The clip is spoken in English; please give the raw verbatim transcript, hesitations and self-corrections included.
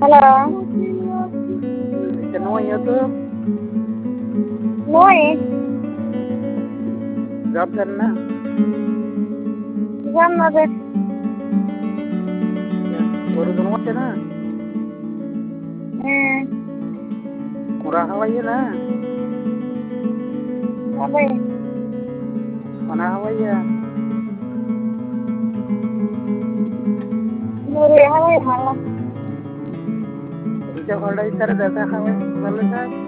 Halo. Kenapa ya tuh? Moi. Job करना Jam na de. ஒரு தினமா ना Hmm. murah aja na Apa ya? mana aja Muri apa ya malam? itu kalau itu ada data kawin balik kan